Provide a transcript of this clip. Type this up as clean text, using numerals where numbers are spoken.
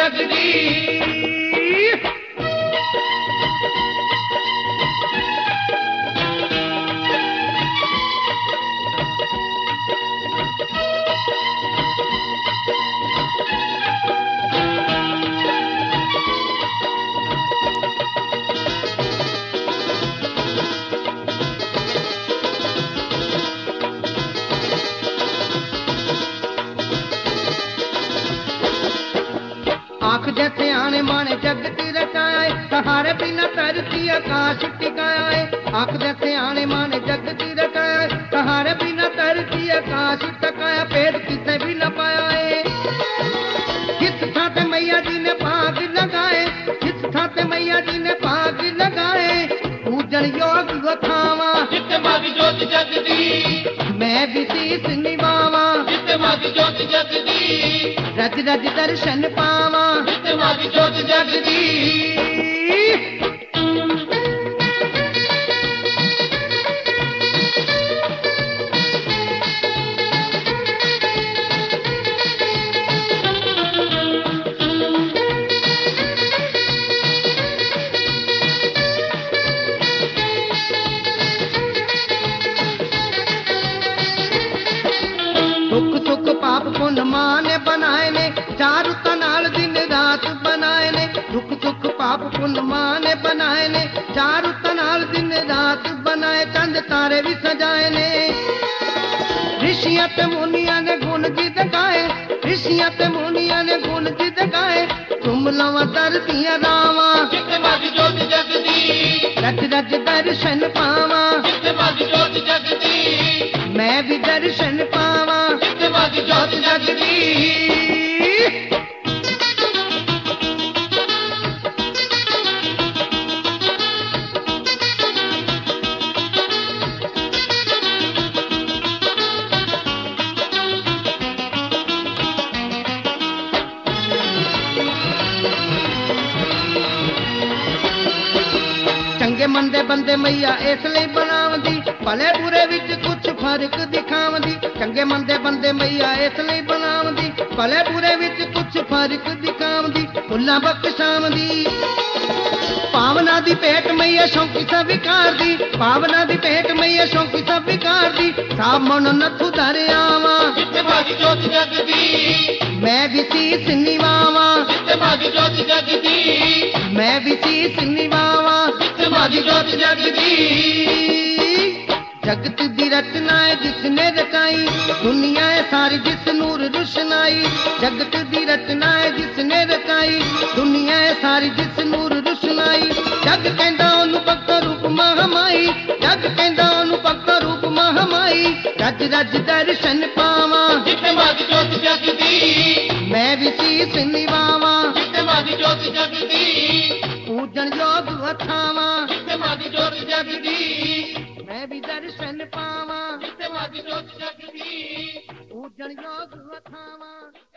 जगदी। आँख जैसे आने माने जगत रचाए, सहारे बिना धरती आकाश टिकाया है। आँख जैसे आने माने जगत रचाए, सहारे बिना धरती आकाश टिकाया, भेद किसे भी न पाया है। जिस थां पे मैया जी ने भाग लगाए, जिस थां पे मैया जी ने भाग लगाए, पूजन योग वखावा जोत जगदी। मैं भी शीस निभावा जोत जगदी। रज रज दर्शन पावा जोत जगदी। दुख सुख पाप पुण्य मां ने बनाए ने, चारू तनाल दिन रात बनाए ने। दुख सुख पाप पुण्य मां ने बनाए ने, चारू तनाल दिन रात बनाए, चंद तारे भी सजाए ने। ऋषियां ते मुनियां ने गुण गीत गाए, ऋषियां ते मुनियां ने गुण गीत गाए, तुम लवा धरतियां रावा जोत जगदी। रज रज दर्शन पावा जोत जगदी। मैं भी दर्शन पावा जोत जगदी। चंगे मंदे बंदे मैया इसलिए बनावदी, भले बुरे विच कुछ फर्क दिखावदी। चंगे मंदे बंदे मैया इसलिए बनावदी, भले बुरे विच कुछ फर्क दिखावदी, फुल्लां बख्शावदी। पावना दी भेंट मैया शौकी स्वीकार दी, पावना दी भेंट मैया शौकी स्वीकार दी, साब मन नथु दरियावा जोत जगदी। मैं भी शीस निभावा जोत जगदी। मैं भी शीस निभावा जोत जगदी। जगत दी रचना है जिसने रचाई, दुनिया है सारी जिस नूर रुशनाई। जगत दी रचना है जिसने रचाई, दुनिया है सारी जिस नूर रुशनाई। जग कहंदा ओनू भगत रूप महामाई, जग कहंदा ओनू भगत रूप महामाई। रज रज दर्शन पावा जोत जगदी। मैं भी शीस निभावा जोत जगदी। पूजन योग वखावा जोत जगदी। मैं भी दर्शन पावा जोत जगदी। पूजन योग वखावा।